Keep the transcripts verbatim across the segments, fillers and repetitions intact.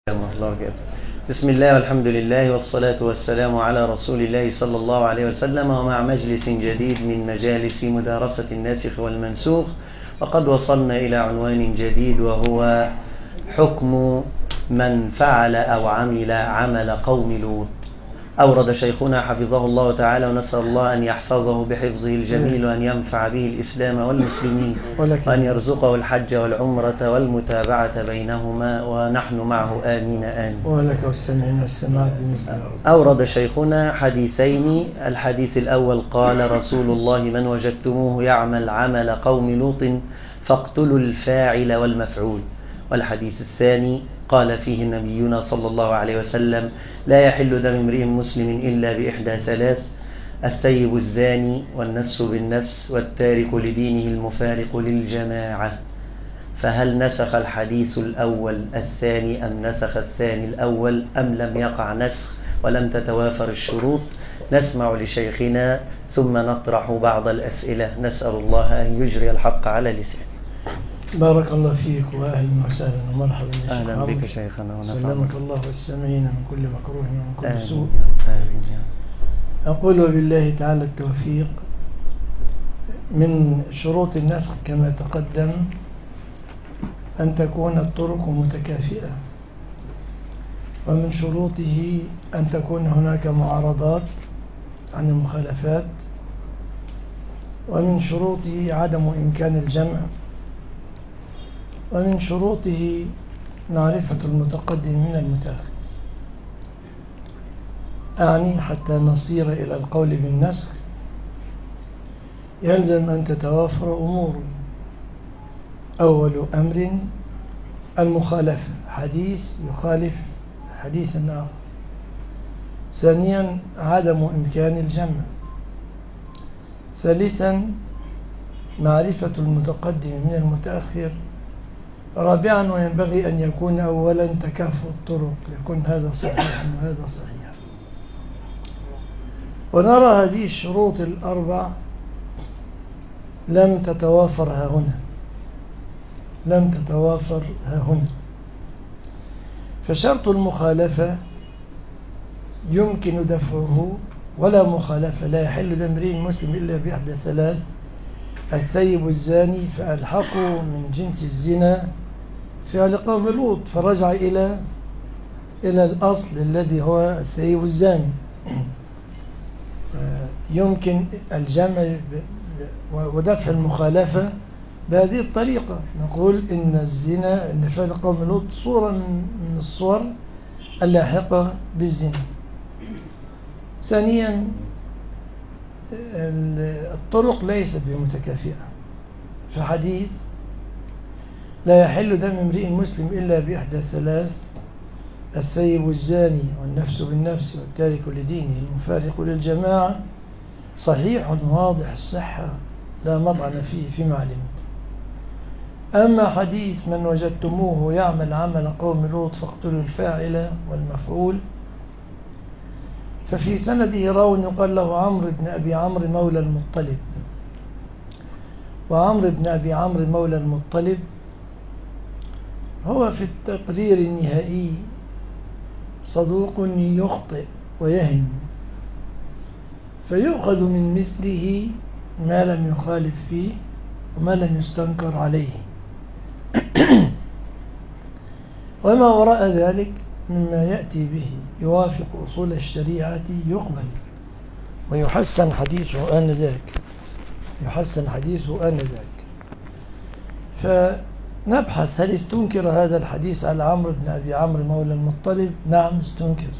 الله وبركاته. بسم الله والحمد لله والصلاة والسلام على رسول الله صلى الله عليه وسلم، ومع مجلس جديد من مجالس مدارسة الناسخ والمنسوخ، وقد وصلنا إلى عنوان جديد وهو حكم من فعل أو عمل عمل قوم لوط. أورد شيخنا حفظه الله تعالى، ونسأل الله أن يحفظه بحفظه الجميل، وأن ينفع به الإسلام والمسلمين، وأن يرزقه الحج والعمرة والمتابعة بينهما ونحن معه آمين آمين. ولك والسمعين والسماعات بمثل. أورد شيخنا حديثين. الحديث الأول قال رسول الله: من وجدتموه يعمل عمل قوم لوط فاقتلوا الفاعل والمفعول. والحديث الثاني قال فيه نبينا صلى الله عليه وسلم: لا يحل دم امرئ مسلم إلا بإحدى ثلاث: الثيب الزاني، والنفس بالنفس، والتارك لدينه المفارق للجماعة. فهل نسخ الحديث الأول الثاني أم نسخ الثاني الأول أم لم يقع نسخ ولم تتوافر الشروط؟ نسمع لشيخنا ثم نطرح بعض الأسئلة، نسأل الله أن يجري الحق على لسانه. بارك الله فيك وأهلا وسهلا ومرحبا. أهلا بك شيخنا، سلمك الله والسامعين من كل مكروه ومن كل سوء. آمين. أقول وبالله تعالى التوفيق. من شروط النسخ كما تقدم أن تكون الطرق متكافئة، ومن شروطه أن تكون هناك معارضات عن المخالفات، ومن شروطه عدم إمكان الجمع، ومن شروطه معرفة المتقدم من المتأخر. أعني حتى نصير إلى القول بالنسخ يلزم أن تتوافر أمور. أول أمر المخالفة، حديث يخالف حديثا آخر. ثانيا عدم إمكان الجمع. ثالثا معرفة المتقدم من المتأخر. رابعا وينبغي أن يكون أولا تكافؤ الطرق، يكون هذا صحيح وهذا صحيح. ونرى هذه الشروط الأربع لم تتوافر ها هنا لم تتوافر ها هنا فشرط المخالفة يمكن دفعه، ولا مخالفة لا يحل دم امرئ مسلم إلا بإحدى ثلاث: الثيب الزاني، فألحقه من جنس الزنا فعل قوم لوط، فرجع إلى إلى الأصل الذي هو الثيب الزاني. يمكن الجمع ودفع المخالفة بهذه الطريقة. نقول إن الزنا، إن فعل قوم لوط صورة من الصور اللاحقة بالزنا. ثانيا الطرق ليست بمتكافئة. فحديث لا يحل دم امرئ مسلم إلا بإحدى ثلاث: الثيب الزاني، والنفس بالنفس، والتارك لدينه المفارق للجماعة، صحيح واضح الصحة لا مطعن فيه فيما علمت. أما حديث من وجدتموه يعمل عمل قوم لوط فاقتلوا الفاعل والمفعول، ففي سنده راو يقال له عمرو بن أبي عمرو مولى المطلب. وعمرو بن أبي عمرو مولى المطلب هو في التقرير النهائي صدوق يخطئ ويهم، فيؤخذ من مثله ما لم يخالف فيه وما لم يستنكر عليه. وما وراء ذلك مما يأتي به يوافق أصول الشريعة يقبل ويحسن حديثه آنذاك يحسن حديثه آنذاك. فنبحث هل استنكر هذا الحديث على عمرو بن أبي عمرو مولى المطلب؟ نعم استنكر.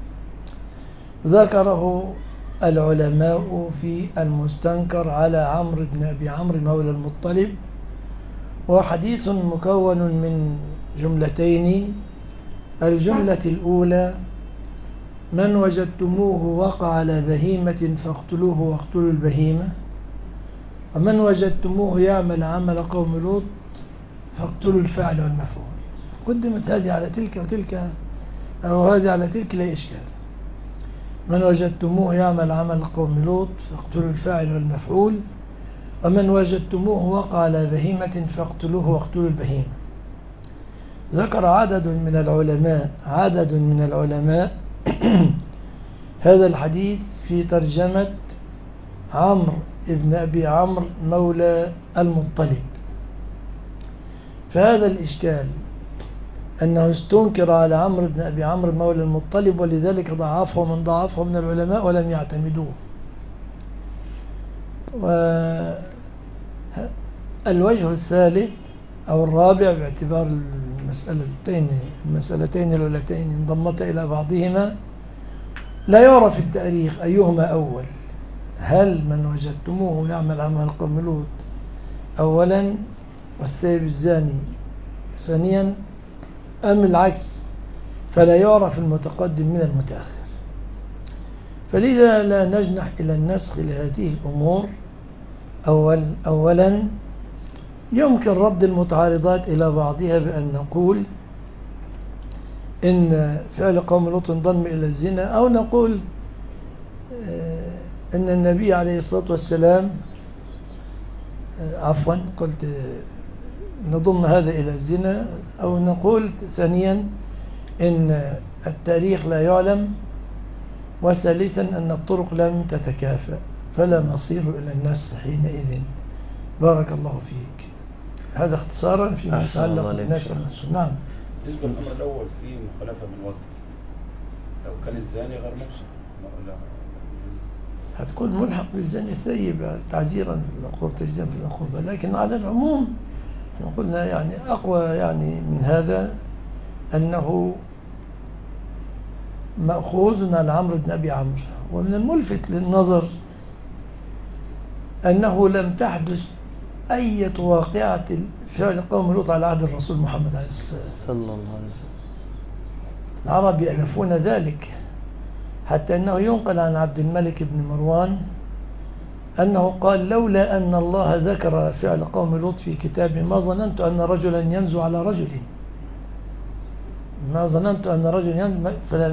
ذكره العلماء في المستنكر على عمرو بن أبي عمرو مولى المطلب، وحديث مكون من جملتين. الجملة الأولى: من وجدتموه وقع على بهيمة فاقتلوه واقتلوا البهيمة، ومن وجدتموه يعمل عمل قوم لوط فاقتلوا الفاعل والمفعول. قدمت هذه على تلك وتلك، أو هذه على تلك، لا إشكال. من وجدتموه يعمل عمل قوم لوط فاقتلوا الفاعل والمفعول، ومن وجدتموه وقع على بهيمة فاقتلوه واقتلوا البهيمة. ذكر عدد من العلماء عدد من العلماء هذا الحديث في ترجمة عمرو ابن أبي عمرو مولى المطلب. فهذا الإشكال أنه استنكر على عمرو بن أبي عمرو مولى المطلب، ولذلك ضعفه من ضعفه من العلماء ولم يعتمدوه. والوجه الثالث أو الرابع باعتبار المسألتين المسألتين اللتين انضمتا إلى بعضهما، لا يعرف التاريخ أيهما أول، هل من وجدتموه يعمل عمل قوم لوط أولا والثيب الزاني ثانيا، أم العكس، فلا يعرف المتقدم من المتأخر. فلذا لا نجنح إلى النسخ لهذه الأمور. أول أولا يمكن رد المتعارضات إلى بعضها بأن نقول إن فعل قوم لوط انضم إلى الزنا، أو نقول إن النبي عليه الصلاة والسلام عفوا قلت نضم هذا إلى الزنا، أو نقول ثانيا إن التاريخ لا يعلم، وثالثا أن الطرق لم تتكافأ، فلا نصير إلى النسخ حينئذ. بارك الله فيك. هذا اختصارا فيما يتعلق بالنسخ. نعم. بالنسبة للأمر الأول في مخالفة من وقت، لو كان الزاني غير محسن هتكون ملحق بالزاني الثيب تعزيرا في العقوبة تجديدا في العقوبة، لكن على العموم قلنا يعني أقوى يعني من هذا أنه مأخوذ على عمرو بن أبي عمرو. ومن الملفت للنظر أنه لم تحدث أي واقعة فعل قوم لوط على عهد الرسول محمد عليه الصلاة والسلام صلى الله عليه وسلم. العرب يعرفون ذلك، حتى أنه ينقل عن عبد الملك بن مروان أنه قال: لولا أن الله ذكر فعل قوم لوط في كتابه ما ظننت أن رجلا ينزو على رجل، ما ظننت أن رجلا ينزو.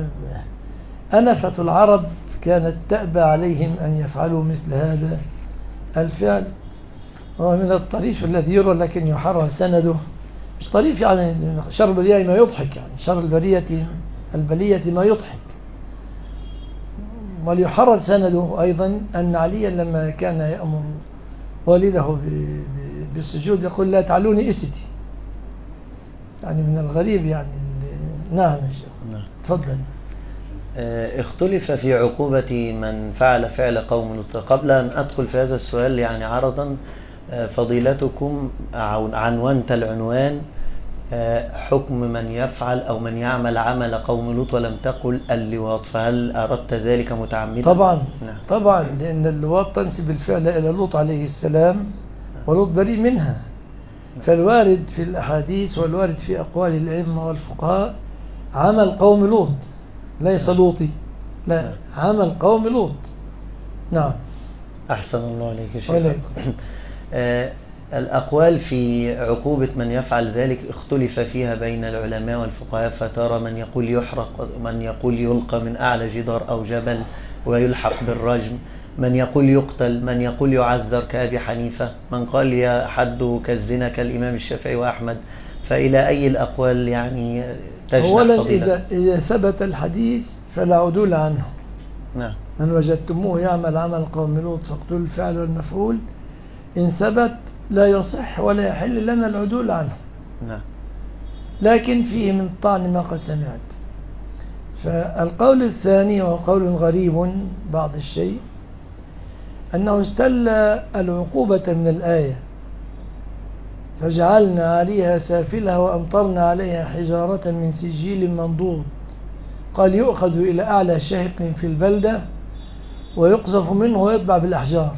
أنفة العرب كانت تأبى عليهم أن يفعلوا مثل هذا الفعل. ومن الطريف الذي يرى لكن يحرر سنده، مش طريف يعني شر البرية ما يضحك، يعني شر البرية البلية ما يضحك. وليحرر سنده أيضا أن عليا لما كان يأمر والده بالسجود يقول: لا تعلوني إستي. يعني من الغريب يعني. نعم يا شيخ، تفضل. اختلف في عقوبة من فعل فعل قوم لوط. قبل أن أدخل في هذا السؤال يعني عرضا، فضيلتكم عنوانت العنوان حكم من يفعل أو من يعمل عمل قوم لوط ولم تقل اللواط، فهل أردت ذلك متعمدا؟ طبعا. نعم. طبعا، لأن اللواط تنسب الفعل إلى لوط عليه السلام، ولوط بريء منها. فالوارد في الأحاديث والوارد في أقوال الأئمة والفقهاء عمل قوم لوط، ليس لوطي، لا، عمل قوم لوط. نعم. أحسن الله عليك يا شيخ. آه الأقوال في عقوبة من يفعل ذلك اختلف فيها بين العلماء والفقهاء، فترى من يقول يحرق، من يقول يلقى من أعلى جدار أو جبل ويلحق بالرجم، من يقول يقتل، من يقول يعذر كأبي حنيفة، من قال يحد كالزنا كالإمام الشافعي وأحمد. فإلى أي الأقوال يعني تجنح أولا فضيلة؟ إذا, إذا ثبت الحديث فلا عدول عنه. نعم. من وجدتموه يعمل عمل قوم لوط فاقتلوا الفاعل والمفعول، إن ثبت لا يصح ولا يحل لنا العدول عنه. نعم. لكن فيه من طعن ما قد سمعت. فالقول الثاني وهو قول غريب بعض الشيء، أنه استل العقوبة من الآية: فجعلنا عليها سافلها وأمطرنا عليها حجارة من سجيل منضود. قال: يؤخذ إلى أعلى شهق في البلدة ويقذف منه ويطبع بالأحجار.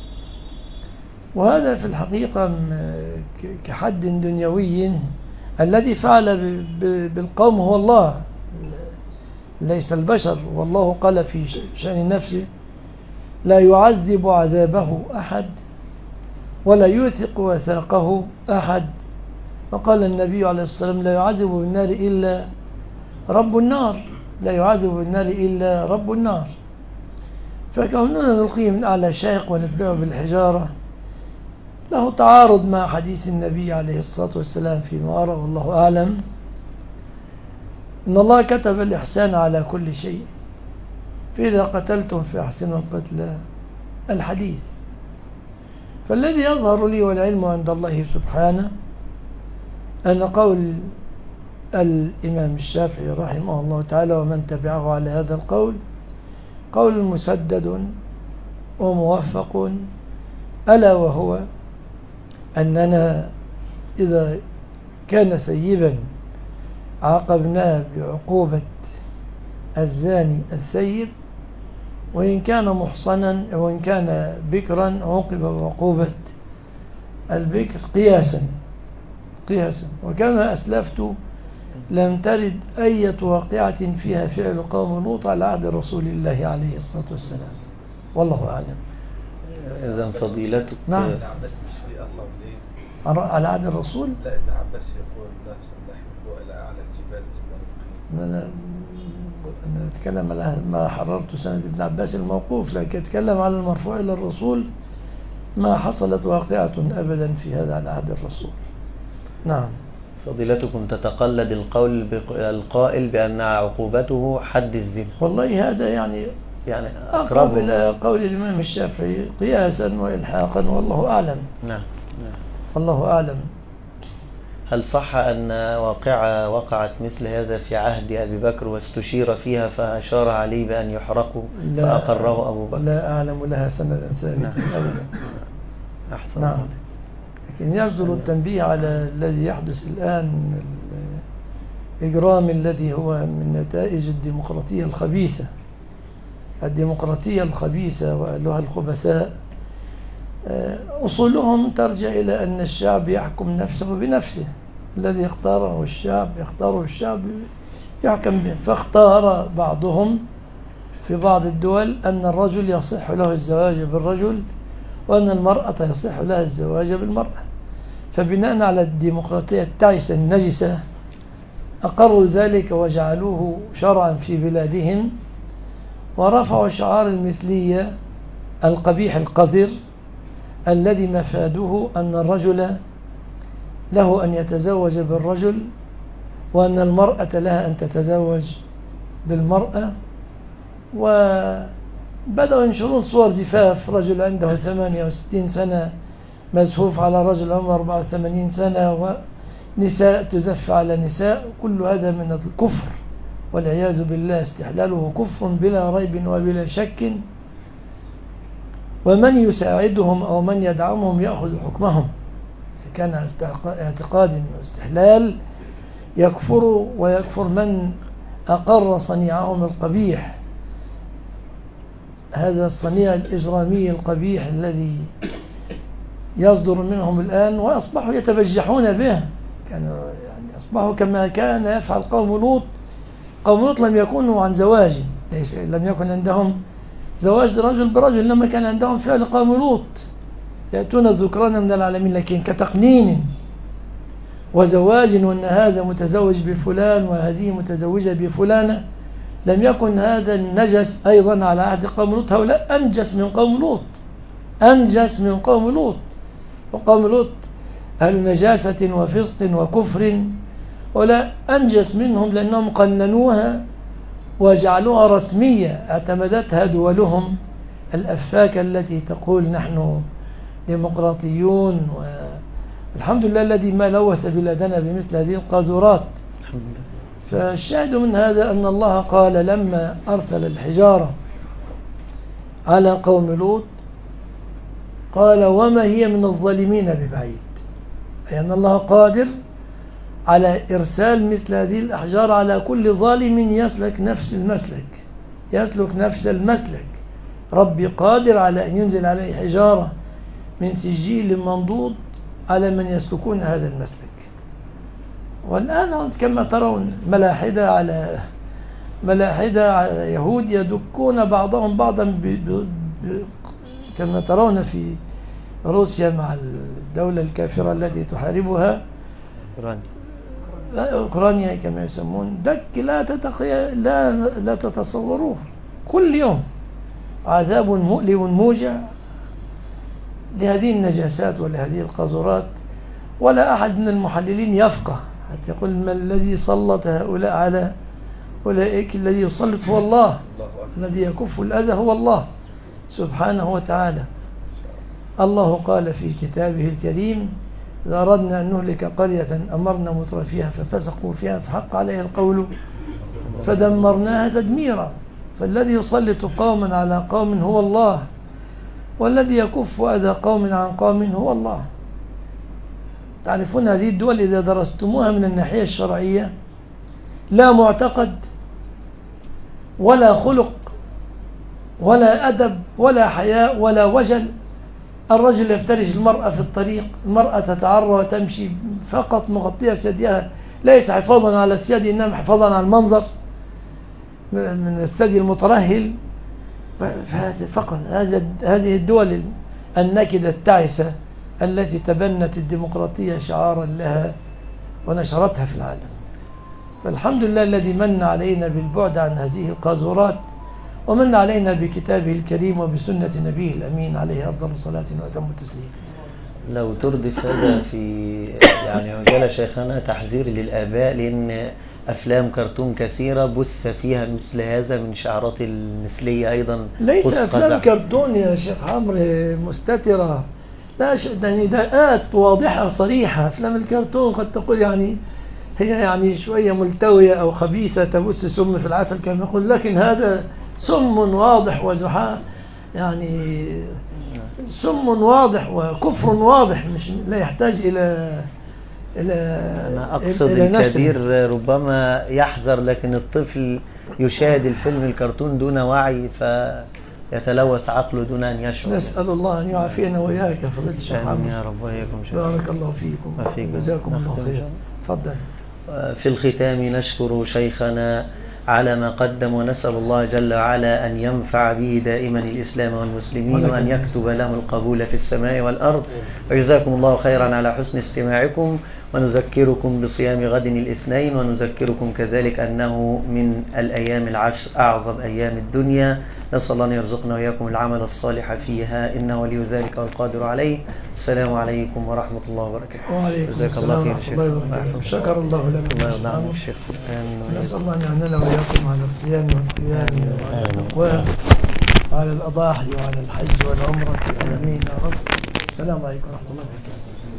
وهذا في الحقيقة كحد دنيوي، الذي فعل بالقوم هو الله ليس البشر. والله قال في شأن نفسه: لا يعذب عذابه أحد ولا يوثق وثاقه أحد. وقال النبي عليه الصلاة والسلام: لا يعذب بالنار إلا رب النار، لا يعذب بالنار إلا رب النار. فكوننا نلقيه من أعلى شاهق ونتبعه بالحجارة له تعارض مع حديث النبي عليه الصلاة والسلام فيما أرى والله أعلم، إن الله كتب الإحسان على كل شيء، فإذا قتلتم فأحسنوا القتل، الحديث. فالذي يظهر لي والعلم عند الله سبحانه أن قول الإمام الشافعي رحمه الله تعالى ومن تبعه على هذا القول قول مسدد وموفق، ألا وهو أننا إذا كان ثيبا عاقبناه بعقوبة الزاني الثيب، وإن كان محصنا وإن كان بكرا عوقب بعقوبة البكر قياسا قياسا وكما أسلفت لم ترد أي واقعة فيها فعل قوم لوط على عهد رسول الله عليه الصلاة والسلام، والله أعلم. إذن فضيلتك نعم. ابن عباس مش في أصلا ليه؟ على عهد الرسول؟ لا، ابن عباس يقول لا نحن إلى أعلى الجبال أنا أنا أتكلم على ما حررت سند ابن عباس الموقوف، لكن أتكلم على المرفوع إلى الرسول ما حصلت واقعة أبدا في هذا على عهد الرسول. نعم. فضيلتكم تتقلد القول القائل بأن عقوبته حد الزنا، والله هذا يعني يعني أقرب إلى قول الإمام الشافعي قياسا وإلحاقا، والله أعلم. نعم. نعم. والله أعلم. هل صح أن واقعة وقعت مثل هذا في عهد أبي بكر واستشير فيها فأشار عليه بأن يحرقوا فأقره أبو بكر؟ لا أعلم لها سندا ثابتا. نعم. أبدا. أحسن. نعم. لكن يصدر التنبيه على الذي يحدث الآن من الإجرام الذي هو من نتائج الديمقراطية الخبيثة الديمقراطية الخبيثة وأهلها الخبثاء. أصولهم ترجع إلى أن الشعب يحكم نفسه بنفسه، الذي اختاره الشعب يختاره الشعب يحكم به. فاختار بعضهم في بعض الدول أن الرجل يصح له الزواج بالرجل وأن المرأة يصح لها الزواج بالمرأة، فبناء على الديمقراطية التعيسة النجسة أقروا ذلك وجعلوه شرعا في بلادهم، ورفعوا شعار المثلية القبيح القذر الذي مفاده أن الرجل له أن يتزوج بالرجل وأن المرأة لها أن تتزوج بالمرأة. وبدأوا ينشرون صور زفاف رجل عنده ثمانية وستين سنة مزفوف على رجل عمره أربعة وثمانين سنة، ونساء تزف على نساء. كل هذا من الكفر والعياذ بالله، استحلاله كفر بلا ريب وبلا شك، ومن يساعدهم أو من يدعمهم يأخذ حكمهم. إذا كان اعتقاد واستحلال يكفر، ويكفر من أقر صنيعهم القبيح، هذا الصنيع الإجرامي القبيح الذي يصدر منهم الآن، وأصبحوا يتبجحون به. كانوا يعني أصبحوا كما كان يفعل قوم لوط. قوم لوط لم يكونوا عن زواج، ليس لم يكن عندهم زواج رجل برجل، إنما كان عندهم فعل قوم لوط، يأتون الذكران من العالمين، لكن كتقنين وزواج وأن هذا متزوج بفلان وهذه متزوجة بفلانة، لم يكن هذا النجس أيضا على عهد قوم لوط. هؤلاء أنجس من قوم لوط، أنجس من قوم لوط. وقوم لوط أهل نجاسة وفسق وكفر، ولا أنجس منهم لأنهم قننوها وجعلوها رسمية اعتمدتها دولهم الأفاكة التي تقول نحن ديمقراطيون، والحمد لله الذي ما لوث بلادنا بمثل هذه القاذورات. فالشاهد من هذا أن الله قال لما أرسل الحجارة على قوم لوط قال وما هي من الظالمين ببعيد، أي أن الله قادر على إرسال مثل هذه الأحجار على كل ظالم يسلك نفس المسلك يسلك نفس المسلك. ربي قادر على أن ينزل عليه حجارة من سجيل منضود على من يسلكون هذا المسلك. والآن كما ترون ملاحدة على ملاحدة على يهود يدكون بعضهم بعضا ب... ب... ب... كما ترون في روسيا مع الدولة الكافرة التي تحاربها أوكرانيا كما يسمون، دك لا تتخي... لا لا تتصوروه. كل يوم عذاب مؤلم موجع لهذه النجاسات ولهذه القذورات، ولا أحد من المحللين يفقه حتى يقول ما الذي سلط هؤلاء على أولئك الذي يسلط هو الله، الله أكبر. الذي يكف الأذى هو الله سبحانه وتعالى. الله قال في كتابه الكريم: إذا أردنا أن نهلك قرية أمرنا مترفيها ففسقوا فيها فحق عليها القول فدمرناها تدميرا. فالذي يسلط قوما على قوم هو الله، والذي يكف أذى قوم عن قوم هو الله. تعرفون هذه الدول إذا درستموها من الناحية الشرعية لا معتقد ولا خلق ولا أدب ولا حياء ولا وجل. الرجل يفترش المرأة في الطريق، المرأة تتعرى وتمشي فقط مغطية ثديها، ليس حفاظا على الثدي إنما حفاظا على المنظر من الثدي المترهل فقط. هذه الدول النكدة التعسة التي تبنت الديمقراطية شعارا لها ونشرتها في العالم. فالحمد لله الذي من علينا بالبعد عن هذه القاذورات، ومن علينا بكتابه الكريم وبسنة نبيه الأمين عليه أفضل الصلاة وأتم التسليم. لو تردف هذا في يعني مجال شيخنا تحذير للآباء، لأن أفلام كرتون كثيرة بث فيها مثل هذا من شعارات المثلية أيضا. ليس أفلام كرتون يا شيخ عمرو مستترة، لا نداءات واضحة صريحة. أفلام الكرتون قد تقول يعني هي يعني شوية ملتوية أو خبيثة تبث سم في العسل كما يقول، لكن هذا سم واضح وزحاء، يعني سم واضح وكفر واضح، مش لا يحتاج إلى إلى أنا أقصد الكبير ربما يحذر، لكن الطفل يشاهد الفيلم الكرتون دون وعي فيتلوث عقله دون أن يشعر. نسأل الله أن يعافينا وإياك يا فضيلة الشيخ آمين يا رب وإياكم. بارك الله فيكم وجزاكم الله خير. تفضل. في الختام نشكر شيخنا على ما قدم، ونسأل الله جل وعلا أن ينفع به دائما الإسلام والمسلمين، وأن يكتب له القبول في السماء والأرض. وجزاكم الله خيرا على حسن استماعكم، ونذكركم بصيام غد الاثنين، ونذكركم كذلك أنه من الأيام العشر أعظم أيام الدنيا. نسأل الله أن يرزقنا وإياكم العمل الصالح فيها، إنه ولي ذلك والقادر عليه. السلام عليكم ورحمة الله وبركاته. وعليكم جزاك الله خير شيخ. شكر الله لكم. الله الشيخ. نسأل الله أن يعنينا وإياكم على الصيام والقيام وعلى التقوى وعلى الأضاحي وعلى الحج والعمرة. آمين يا رب. السلام عليكم ورحمة الله وبركاته.